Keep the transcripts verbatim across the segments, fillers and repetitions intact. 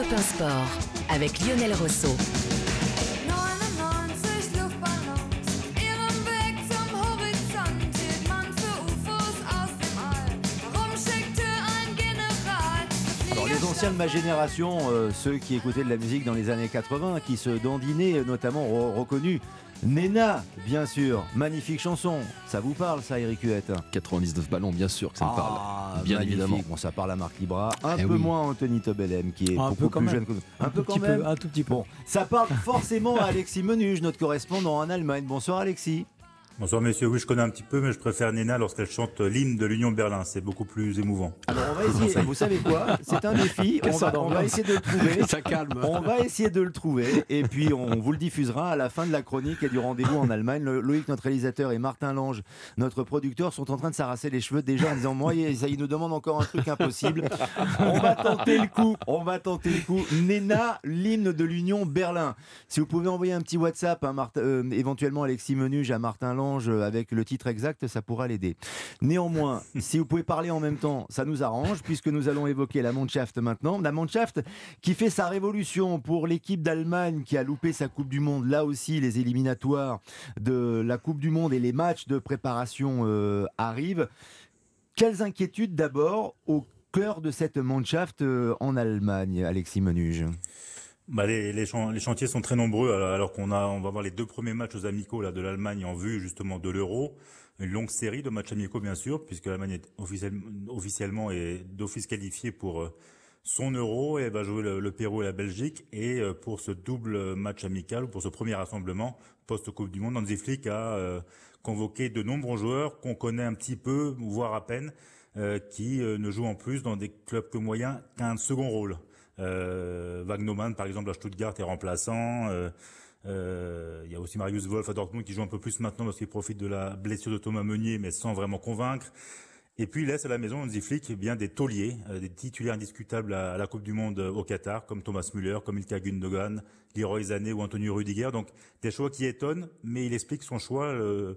Europe un Sport avec Lionel Rousseau. Les anciens de ma génération, euh, ceux qui écoutaient de la musique dans les années quatre-vingts, qui se dandinaient, notamment re- reconnus Nena, bien sûr, magnifique chanson. Ça vous parle, ça, Eric Huette? quatre-vingt-dix-neuf ballons, bien sûr que ça me parle. Ah, bien magnifique. évidemment. Bon, ça parle à Marc Libra, un Eh peu oui. moins Anthony Tobelem, qui est Un beaucoup peu quand plus même. jeune que nous. Un, Un peu tout quand petit même. peu, un tout petit peu. Bon, ça parle forcément à Alexis Menuge, notre correspondant en Allemagne. Bonsoir, Alexis. Bonsoir messieurs, oui je connais un petit peu mais je préfère Nena lorsqu'elle chante l'hymne de l'Union de Berlin, c'est beaucoup plus émouvant. Alors on va essayer, vous savez quoi? C'est un défi, on va, on va essayer de le trouver. Ça calme. On va essayer de le trouver et puis on vous le diffusera à la fin de la chronique et du rendez-vous en Allemagne. Le- Loïc, notre réalisateur, et Martin Lange, notre producteur, sont en train de s'arraser les cheveux déjà en disant moi, ça, il nous demande encore un truc impossible. On va tenter le coup, on va tenter le coup. Nena, l'hymne de l'Union Berlin. Si vous pouvez envoyer un petit WhatsApp, hein, Martin- euh, éventuellement Alexis Menuge à Martin Lange euh, avec le titre exact, ça pourra l'aider. Néanmoins, si vous pouvez parler en même temps, ça nous arrange, puisque nous allons évoquer la Mannschaft maintenant. La Mannschaft qui fait sa révolution pour l'équipe d'Allemagne qui a loupé sa Coupe du Monde. Là aussi, les éliminatoires de la Coupe du Monde et les matchs de préparation euh, arrivent. Quelles inquiétudes d'abord au cœur de cette Mannschaft euh, en Allemagne, Alexis Menuge? Bah les, les, chan- les chantiers sont très nombreux alors, alors qu'on a, on va voir les deux premiers matchs aux amicaux là, de l'Allemagne en vue justement de l'Euro. Une longue série de matchs amicaux bien sûr, puisque l'Allemagne est officiellement, officiellement et d'office qualifiée pour euh, son Euro et elle va jouer le, le Pérou et la Belgique. Et euh, pour ce double match amical, ou pour ce premier rassemblement post-Coupe du Monde, Hansi Flick a euh, convoqué de nombreux joueurs qu'on connaît un petit peu, voire à peine, euh, qui euh, ne jouent en plus dans des clubs que moyens qu'un second rôle. Euh, Wagnoman, par exemple, à Stuttgart est remplaçant. Euh, euh, il y a aussi Marius Wolf à Dortmund qui joue un peu plus maintenant parce qu'il profite de la blessure de Thomas Meunier, mais sans vraiment convaincre. Et puis il laisse à la maison Hansi Flick eh bien des tauliers, euh, des titulaires indiscutables à, à la Coupe du Monde euh, au Qatar, comme Thomas Müller, comme Ilkay Gundogan, Leroy Sané ou Antonio Rüdiger. Donc des choix qui étonnent, mais il explique son choix, euh,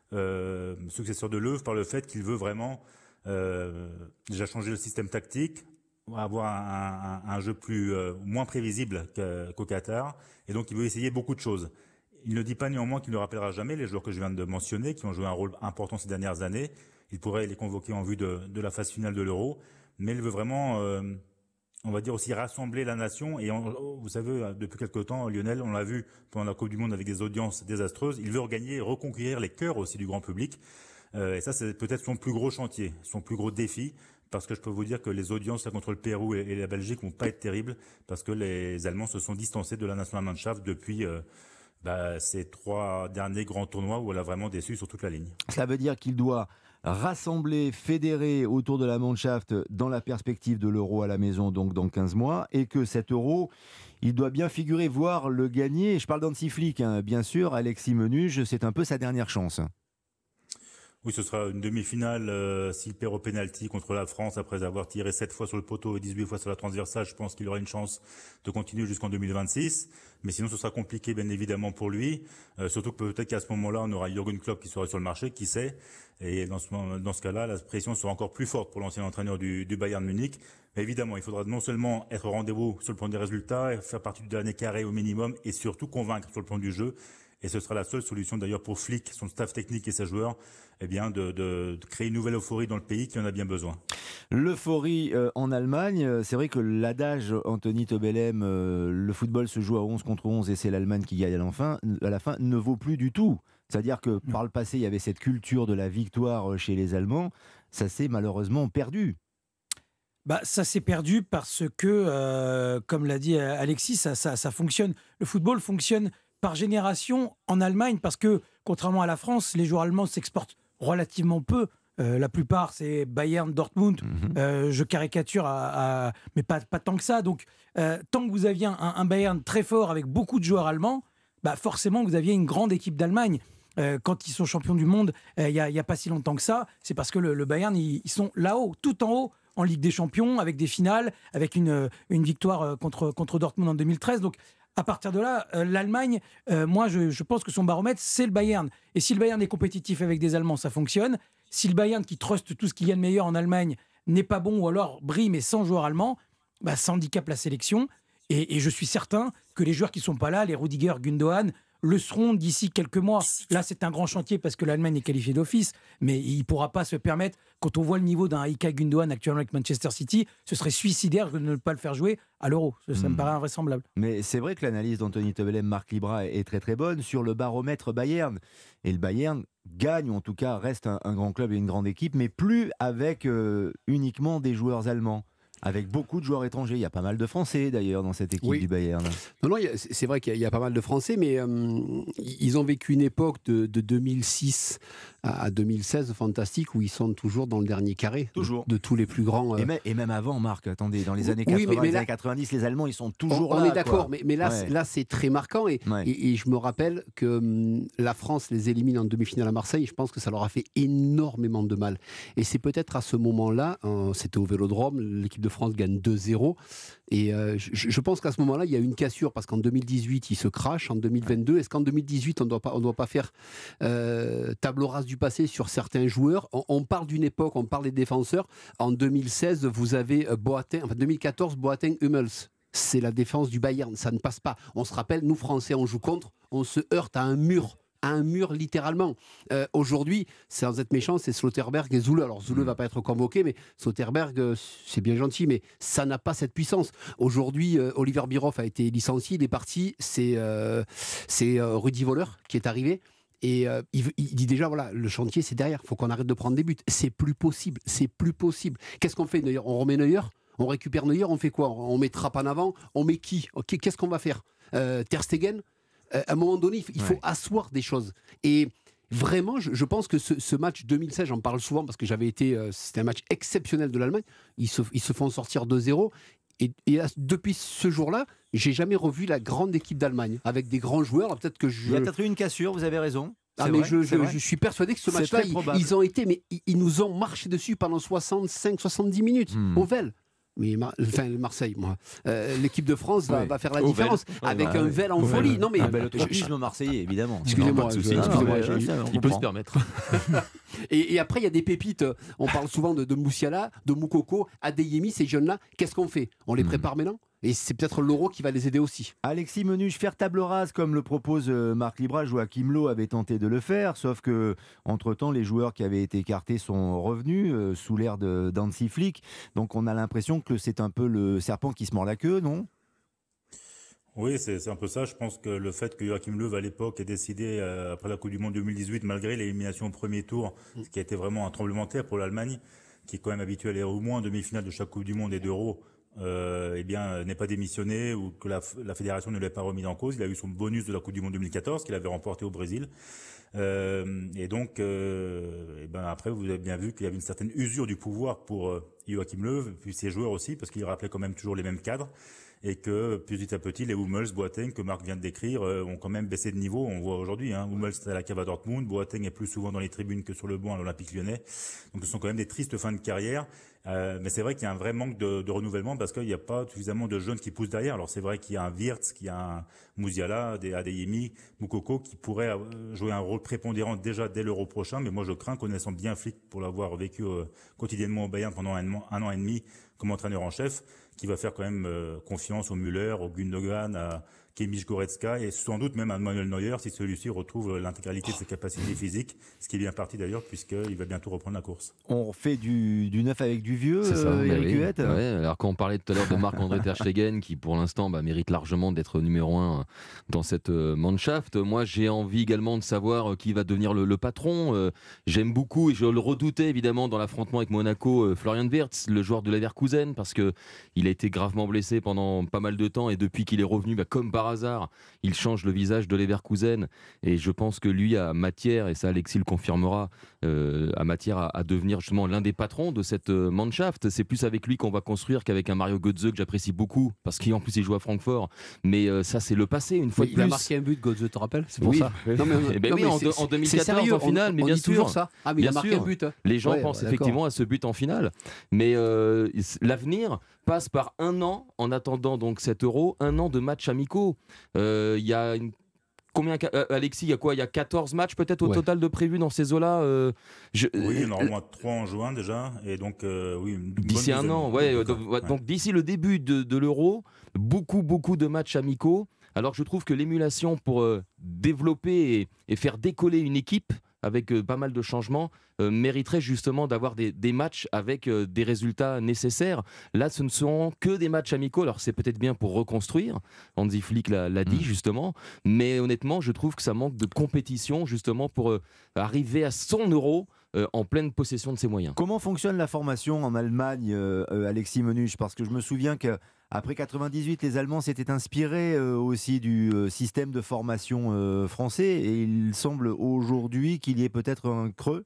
euh, successeur de Löw, par le fait qu'il veut vraiment euh, déjà changer le système tactique, avoir un, un, un jeu plus euh, moins prévisible qu'à- qu'au Qatar, et donc il veut essayer beaucoup de choses. Il ne dit pas néanmoins qu'il ne rappellera jamais les joueurs que je viens de mentionner, qui ont joué un rôle important ces dernières années. Il pourrait les convoquer en vue de, de la phase finale de l'Euro, mais il veut vraiment, euh, on va dire aussi rassembler la nation. Et on- vous savez, depuis quelque temps, Lionel, on l'a vu pendant la Coupe du Monde avec des audiences désastreuses. Il veut regagner, reconquérir les cœurs aussi du grand public. Euh, et ça, c'est peut-être son plus gros chantier, son plus gros défi. Parce que je peux vous dire que les audiences là, contre le Pérou et, et la Belgique vont pas être terribles, parce que les Allemands se sont distancés de la Nationalmannschaft depuis euh, bah, ces trois derniers grands tournois où elle a vraiment déçu sur toute la ligne. Ça veut dire qu'il doit rassembler, fédérer autour de la Mannschaft dans la perspective de l'Euro à la maison, donc dans quinze mois, et que cet Euro, il doit bien figurer, voire le gagner. Je parle d'Hansi Flick, hein, bien sûr. Alexis Menuge, c'est un peu sa dernière chance. Oui, ce sera une demi-finale euh, s'il perd au pénalty contre la France après avoir tiré sept fois sur le poteau et dix-huit fois sur la transversale. Je pense qu'il aura une chance de continuer jusqu'en deux mille vingt-six. Mais sinon, ce sera compliqué, bien évidemment, pour lui. Euh, surtout que peut-être qu'à ce moment-là, on aura Jürgen Klopp qui sera sur le marché, qui sait. Et dans ce, dans ce cas-là, la pression sera encore plus forte pour l'ancien entraîneur du, du Bayern Munich. Mais évidemment, il faudra non seulement être au rendez-vous sur le plan des résultats, faire partie du dernier carré au minimum, et surtout convaincre sur le plan du jeu. Et ce sera la seule solution d'ailleurs pour Flick, son staff technique et ses joueurs, eh bien de, de, de créer une nouvelle euphorie dans le pays qui en a bien besoin. L'euphorie euh, en Allemagne, euh, c'est vrai que l'adage Anthony Tobelem, euh, le football se joue à onze contre onze et c'est l'Allemagne qui gagne à la fin, à la fin ne vaut plus du tout. C'est-à-dire que par le passé, il y avait cette culture de la victoire chez les Allemands, ça s'est malheureusement perdu. Bah, ça s'est perdu parce que, euh, comme l'a dit Alexis, ça, ça, ça fonctionne. Le football fonctionne par génération en Allemagne parce que, contrairement à la France, les joueurs allemands s'exportent relativement peu. Euh, la plupart, c'est Bayern, Dortmund. Mmh. Euh, je caricature, à, à, mais pas, pas tant que ça. Donc, euh, tant que vous aviez un, un Bayern très fort avec beaucoup de joueurs allemands, bah forcément, vous aviez une grande équipe d'Allemagne. Euh, quand ils sont champions du monde, il n'y a, a pas si longtemps que ça, c'est parce que le, le Bayern, ils, ils sont là-haut, tout en haut, en Ligue des Champions, avec des finales, avec une, une victoire contre, contre Dortmund en deux mille treize. Donc, à partir de là, euh, l'Allemagne, euh, moi, je, je pense que son baromètre, c'est le Bayern. Et si le Bayern est compétitif avec des Allemands, ça fonctionne. Si le Bayern, qui truste tout ce qu'il y a de meilleur en Allemagne, n'est pas bon ou alors brille, mais sans joueur allemand, bah, ça handicape la sélection. Et, et je suis certain que les joueurs qui ne sont pas là, les Rudiger, Gundogan, le seront d'ici quelques mois. Là, c'est un grand chantier parce que l'Allemagne est qualifiée d'office, mais il ne pourra pas se permettre, quand on voit le niveau d'un Ilkay Gundogan actuellement avec Manchester City, ce serait suicidaire de ne pas le faire jouer à l'Euro. Ça, ça mmh. me paraît invraisemblable. Mais c'est vrai que l'analyse d'Anthony Tebelem, Marc Libra est très très bonne sur le baromètre Bayern. Et le Bayern gagne, ou en tout cas reste un, un grand club et une grande équipe, mais plus avec euh, uniquement des joueurs allemands. Avec beaucoup de joueurs étrangers. Il y a pas mal de Français d'ailleurs dans cette équipe oui. du Bayern. Non, non, c'est vrai qu'il y a pas mal de Français, mais euh, ils ont vécu une époque de, de deux mille six à deux mille seize fantastique où ils sont toujours dans le dernier carré toujours. De, de tous les plus grands. Euh... Et, même, et même avant, Marc, attendez, dans les années quatre-vingts, oui, mais, mais les là, années quatre-vingt-dix, les Allemands, ils sont toujours on, là. On est d'accord, quoi. mais, mais là, ouais. là c'est très marquant. Et, ouais. et, et je me rappelle que hum, la France les élimine en demi-finale à Marseille. Je pense que ça leur a fait énormément de mal. Et c'est peut-être à ce moment-là, hein, c'était au Vélodrome, l'équipe de France gagne deux zéro. Et euh, je, je pense qu'à ce moment-là, il y a une cassure parce qu'en deux mille dix-huit, ils se crachent. En deux mille vingt-deux, est-ce qu'en deux mille dix-huit, on ne doit pas faire euh, table rase du passé sur certains joueurs? on, on parle d'une époque, on parle des défenseurs. En deux mille seize, vous avez Boateng, enfin deux mille quatorze, Boateng, Hummels. C'est la défense du Bayern, ça ne passe pas. On se rappelle, nous Français, on joue contre, on se heurte à un mur. à un mur littéralement. Euh, aujourd'hui, sans être méchant, c'est Slotterberg et Zule. Alors Zule ne mmh. va pas être convoqué, mais Slotterberg, euh, c'est bien gentil, mais ça n'a pas cette puissance. Aujourd'hui, euh, Oliver Bierhoff a été licencié, il est parti, c'est, euh, c'est euh, Rudi Völler qui est arrivé. Et euh, il, il dit déjà, voilà, le chantier, c'est derrière. Il faut qu'on arrête de prendre des buts. C'est plus possible. C'est plus possible. Qu'est-ce qu'on fait, Neuer? On remet Neuer? On récupère Neuer? On fait quoi? On met Trapp en avant? On met qui? okay, Qu'est-ce qu'on va faire? euh, Ter Stegen? À un moment donné, il faut ouais. asseoir des choses. Et vraiment, je, je pense que ce, ce match deux mille seize, j'en parle souvent parce que j'avais été, euh, c'était un match exceptionnel de l'Allemagne. Ils se, ils se font sortir deux zéro. Et, et depuis ce jour-là, j'ai jamais revu la grande équipe d'Allemagne avec des grands joueurs. Alors, peut-être que je... Il y a peut-être eu une cassure, vous avez raison. Ah, mais vrai, je, je, je suis persuadé que ce match-là, ils, ils ont été, mais ils, ils nous ont marché dessus pendant soixante-cinq soixante-dix minutes hmm. au Vel. Mais Mar- enfin, Marseille, moi. Euh, l'équipe de France va, ouais. va faire la différence Ovel. avec ouais, un Vel en Ovel. folie. Non, mais un bel tropisme marseillais, évidemment. Excusez-moi, je, excusez-moi excusez-moi non, je, il peut se permettre. et, et après, il y a des pépites. On parle souvent de, de Moussiala, de Moukoko, Adeyemi, ces jeunes-là. Qu'est-ce qu'on fait? On les prépare mmh. maintenant? Et c'est peut-être l'Euro qui va les aider aussi. Alexis Menuche, faire table rase comme le propose Marc Libra, Joachim Löw avait tenté de le faire, sauf que entre-temps, les joueurs qui avaient été écartés sont revenus euh, sous l'ère de d'Hansi Flick. Donc on a l'impression que c'est un peu le serpent qui se mord la queue, non ? Oui, c'est, c'est un peu ça. Je pense que le fait que Joachim Löw, à l'époque, ait décidé, euh, après la Coupe du Monde deux mille dix-huit, malgré l'élimination au premier tour, ce qui a été vraiment un tremblement de terre pour l'Allemagne, qui est quand même habituée à aller au moins en demi-finale de chaque Coupe du Monde et d'Euro, Euh, eh bien, n'est pas démissionné ou que la, la fédération ne l'ait pas remis en cause. Il a eu son bonus de la Coupe du Monde deux mille quatorze qu'il avait remporté au Brésil. Euh, et donc, euh, eh ben après, vous avez bien vu qu'il y avait une certaine usure du pouvoir pour euh, Joachim Löw, puis ses joueurs aussi, parce qu'il rappelait quand même toujours les mêmes cadres. Et que petit à petit, les Hummels, Boateng, que Marc vient de décrire, euh, ont quand même baissé de niveau. On voit aujourd'hui, hein, Hummels est à la cave à Dortmund, Boateng est plus souvent dans les tribunes que sur le banc à l'Olympique Lyonnais. Donc ce sont quand même des tristes fins de carrière. Euh, mais c'est vrai qu'il y a un vrai manque de, de renouvellement parce qu'il n'y a pas suffisamment de jeunes qui poussent derrière. Alors c'est vrai qu'il y a un Wirtz, qu'il y a un Mousiala, des Adeyemi, Moukoko qui pourraient jouer un rôle prépondérant déjà dès l'Euro prochain. Mais moi je crains, connaissant bien Flick pour l'avoir vécu euh, quotidiennement au Bayern pendant un, un an et demi comme entraîneur en chef, qui va faire quand même euh, confiance au Müller, au Gundogan, à Kimmich Goretzka et sans doute même à Manuel Neuer si celui-ci retrouve l'intégralité de ses capacités physiques, ce qui est bien parti d'ailleurs puisqu'il va bientôt reprendre la course. On fait du, du neuf avec du vieux, c'est ça, euh, bah Eric oui. Huette. Ouais, alors quand on parlait tout à l'heure de Marc-André Ter Stegen qui pour l'instant bah, mérite largement d'être numéro un dans cette euh, Mannschaft, moi j'ai envie également de savoir euh, qui va devenir le, le patron. Euh, j'aime beaucoup et je le redoutais évidemment dans l'affrontement avec Monaco, euh, Florian Wirtz, le joueur de Leverkusen, parce qu'il a été gravement blessé pendant pas mal de temps et depuis qu'il est revenu, bah, comme par hasard, il change le visage de Leverkusen et je pense que lui a matière, et ça Alexis le confirmera, euh, a matière à, à devenir justement l'un des patrons de cette euh, Mannschaft. C'est plus avec lui qu'on va construire qu'avec un Mario Götze que j'apprécie beaucoup parce qu'en plus il joue à Francfort, mais euh, ça c'est le passé une fois oui, de plus. Il a marqué un but, Götze, tu te rappelles? C'est pour oui. ça. Non, mais, eh ben non, oui, mais en, en deux mille quatorze sérieux, en finale, on, mais on bien dit sûr. toujours ça. Ah mais bien il a marqué sûr. un but. Les gens ouais, pensent ouais, effectivement à ce but en finale, mais euh, l'avenir passe par un an en attendant donc cet Euro, un an de matchs amicaux. Il euh, y a une Combien, euh, Alexis, il y a quoi? Il y a quatorze matchs peut-être au ouais. total de prévus dans ces eaux-là euh, je... Oui, normalement trois en juin déjà. Et donc, euh, oui, d'ici un an, ouais, euh, donc, ouais. donc d'ici le début de, de l'Euro, beaucoup, beaucoup de matchs amicaux. Alors je trouve que l'émulation pour euh, développer et, et faire décoller une équipe avec euh, pas mal de changements, euh, mériterait justement d'avoir des, des matchs avec euh, des résultats nécessaires. Là, ce ne sont que des matchs amicaux. Alors, c'est peut-être bien pour reconstruire. Hansi Flick l'a, l'a dit, mmh. justement. Mais honnêtement, je trouve que ça manque de compétition, justement, pour euh, arriver à son euro euh, en pleine possession de ses moyens. Comment fonctionne la formation en Allemagne, euh, euh, Alexis Menuche ? Parce que je me souviens que après quatre-vingt-dix-huit, les Allemands s'étaient inspirés euh, aussi du euh, système de formation euh, français et il semble aujourd'hui qu'il y ait peut-être un creux.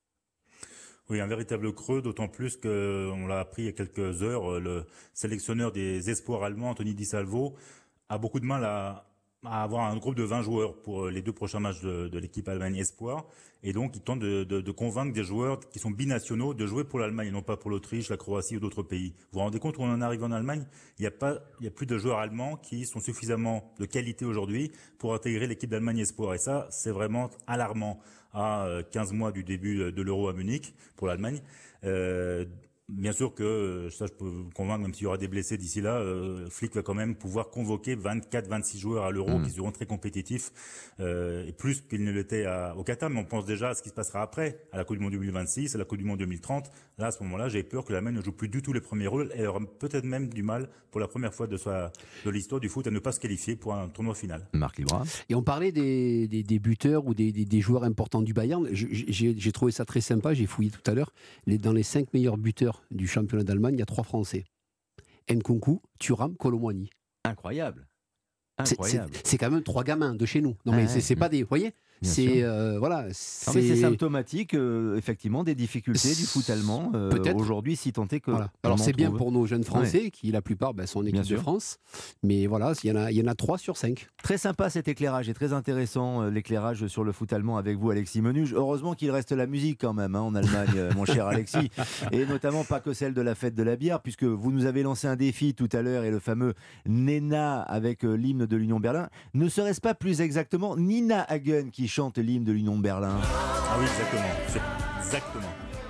Oui, un véritable creux, d'autant plus qu'on l'a appris il y a quelques heures, le sélectionneur des espoirs allemands, Anthony Di Salvo, a beaucoup de mal à, à avoir un groupe de vingt joueurs pour les deux prochains matchs de, de l'équipe Allemagne Espoir. Et donc, il tente de, de, de convaincre des joueurs qui sont binationaux de jouer pour l'Allemagne et non pas pour l'Autriche, la Croatie ou d'autres pays. Vous vous rendez compte, où on en arrive en Allemagne, il n'y a pas, il n'y a plus de joueurs allemands qui sont suffisamment de qualité aujourd'hui pour intégrer l'équipe d'Allemagne Espoir. Et ça, c'est vraiment alarmant à quinze mois du début de l'Euro à Munich pour l'Allemagne. Euh, Bien sûr que, ça je peux vous convaincre, même s'il y aura des blessés d'ici là, euh, Flick va quand même pouvoir convoquer vingt-quatre vingt-six joueurs à l'Euro mmh. qui seront très compétitifs, euh, et plus qu'il ne l'était à, au Qatar. Mais on pense déjà à ce qui se passera après, à la Coupe du Monde deux mille vingt-six, à la Coupe du Monde deux mille trente. Là, à ce moment-là, j'ai peur que l'Allemagne ne joue plus du tout les premiers rôles et aura peut-être même du mal, pour la première fois de, sa, de l'histoire du foot, à ne pas se qualifier pour un tournoi final. Marc Libra. Et on parlait des, des, des buteurs ou des, des, des joueurs importants du Bayern. J'ai, j'ai trouvé ça très sympa, j'ai fouillé tout à l'heure. Les, dans les cinq meilleurs buteurs du championnat d'Allemagne, il y a trois Français. Nkunku, Thuram, Kolo Muani. Incroyable. Incroyable. C'est, c'est, c'est quand même trois gamins de chez nous. Non, mais ah, c'est, c'est pas des. Vous voyez c'est, euh, voilà, c'est... Non, mais c'est symptomatique, euh, effectivement, des difficultés du foot allemand euh, aujourd'hui, si tant est que. Voilà. Alors c'est bien pour nos jeunes Français, ouais. qui la plupart ben, sont en équipe bien de sûr. France. Mais voilà, il y en a, il y en a trois sur cinq. Très sympa cet éclairage et très intéressant euh, l'éclairage sur le foot allemand avec vous, Alexis Menuche. Heureusement qu'il reste la musique quand même hein, en Allemagne, euh, mon cher Alexis, et notamment pas que celle de la fête de la bière, puisque vous nous avez lancé un défi tout à l'heure et le fameux Nena avec euh, l'hymne de l'Union Berlin. Ne serait-ce pas plus exactement Nina Hagen qui chante l'hymne de l'Union de Berlin? Ah oui, exactement. C'est exactement.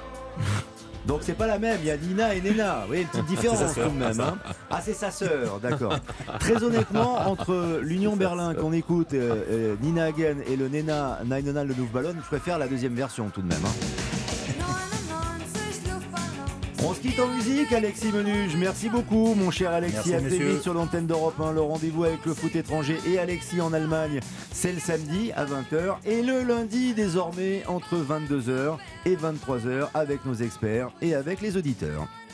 Donc c'est pas la même, il y a Nina et Nena. Oui, une petite différence tout de même. Hein. Ah, c'est sa sœur, d'accord. Très honnêtement, entre l'Union Berlin qu'on écoute, euh, euh, Nina Hagen et le Nena Neinonal le Luftballon, je préfère la deuxième version tout de même. Hein. On se quitte en musique, Alexis Menuche. Merci beaucoup, mon cher Alexis. Merci, à très vite sur l'antenne d'Europe un. Le rendez-vous avec le foot étranger et Alexis en Allemagne, c'est le samedi à vingt heures et le lundi désormais entre vingt-deux heures et vingt-trois heures avec nos experts et avec les auditeurs.